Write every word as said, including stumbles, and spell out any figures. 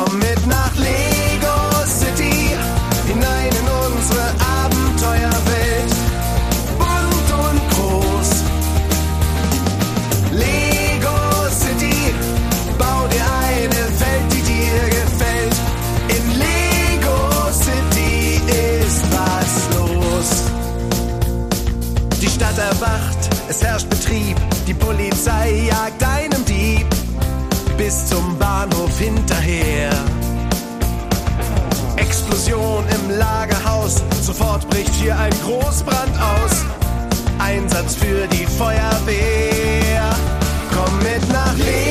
Komm mit nach Lego City, hinein in unsere Abenteuerwelt. Bunt und groß. Lego City, bau dir eine Welt, die dir gefällt. In Lego City ist was los. Die Stadt erwacht, es herrscht Betrieb, die Polizei jagt einem Dieb bis zum Bahnhof hinterher. Explosion im Lagerhaus, sofort bricht hier ein Großbrand aus. Einsatz für die Feuerwehr. Komm mit nach Lego